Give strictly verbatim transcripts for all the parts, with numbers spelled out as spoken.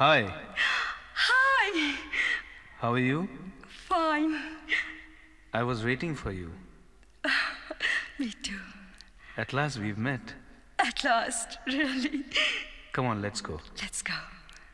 Hi. Hi. How are you? Fine. I was waiting for you. Me too. At last we've met. At last, really. Come on, let's go. Let's go.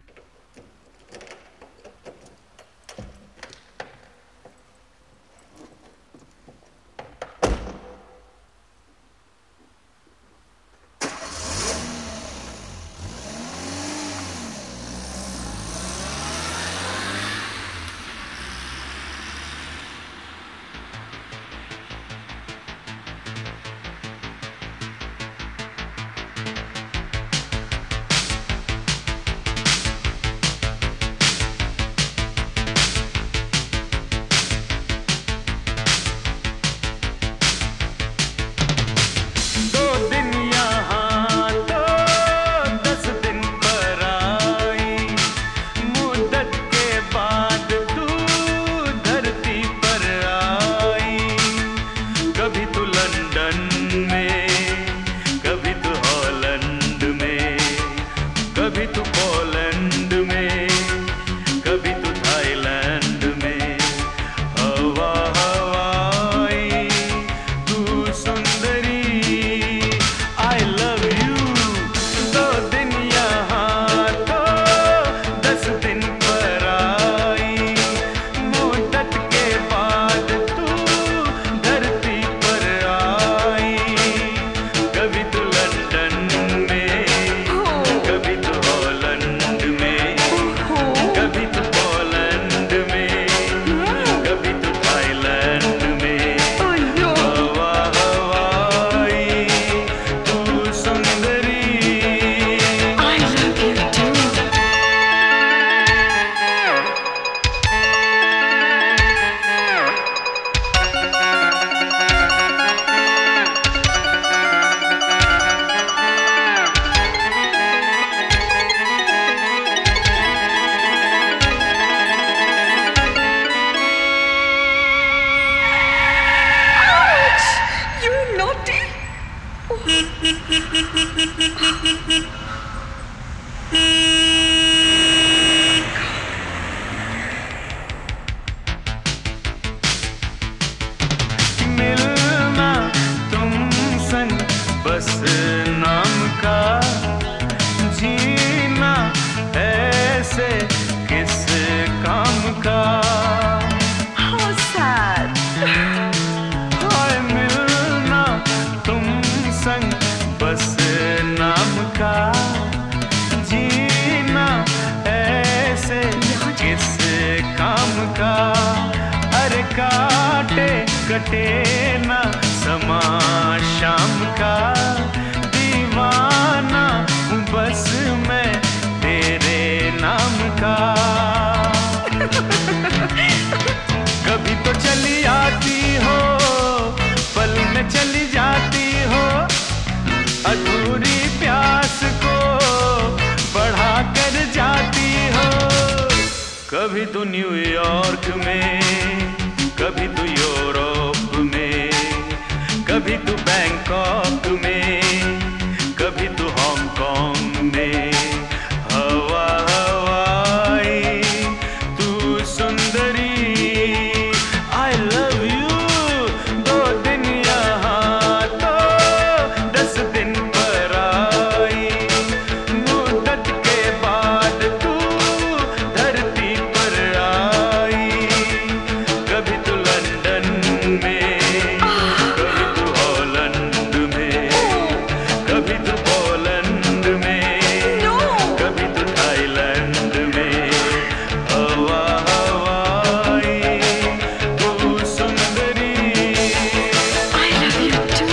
मिलना तुम संग बस नाम का, जीना ऐसे किस काम का। How sad. हाय मिलना तुम संग बस नाम का, जीना ऐसे किस काम का। अरे काटे कटे ना समा शाम का, दीवाना हूँ बस मैं तेरे नाम का। कभी तो चली आती हो, पल में चली जाती हो, अधूरी प्यास को बढ़ा कर जाती हो। कभी तो न्यूयॉर्क में, कभी तो यूरोप में, कभी तो बैंकॉक में, कभी तो हांगकांग में। हवा हवाई तू सुंदरी, I love you। दो दिन यहाँ तो दस दिन पर आई, मुद्दत के बाद तू धरती पर आई। कभी तो लंदन में, कभी तो हॉलैंड में, कभी तो पोलैंड में, कभी तो थाईलैंड में। हवा हवाई तू सुंदरी। I love you too.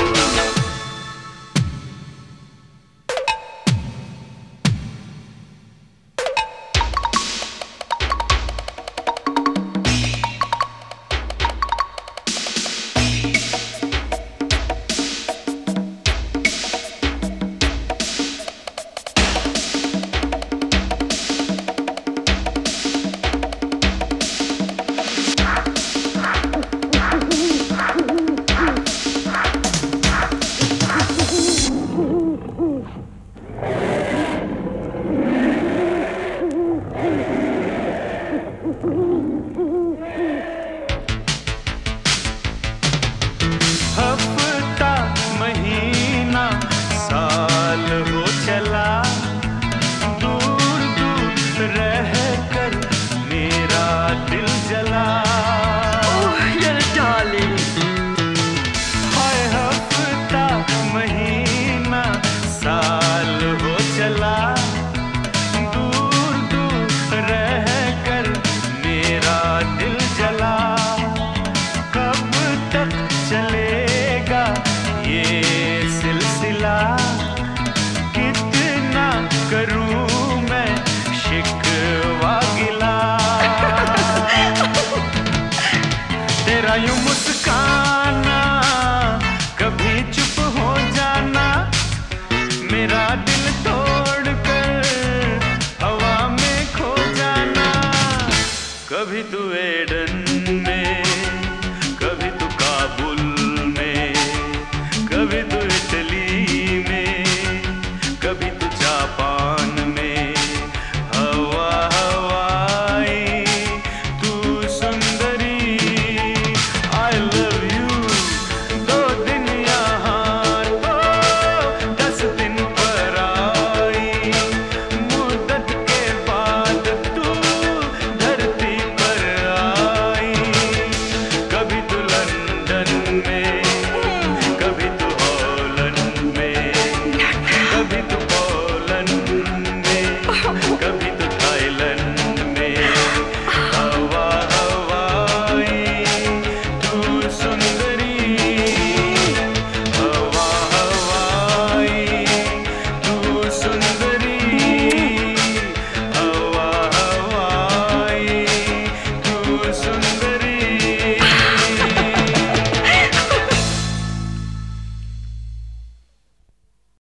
Soon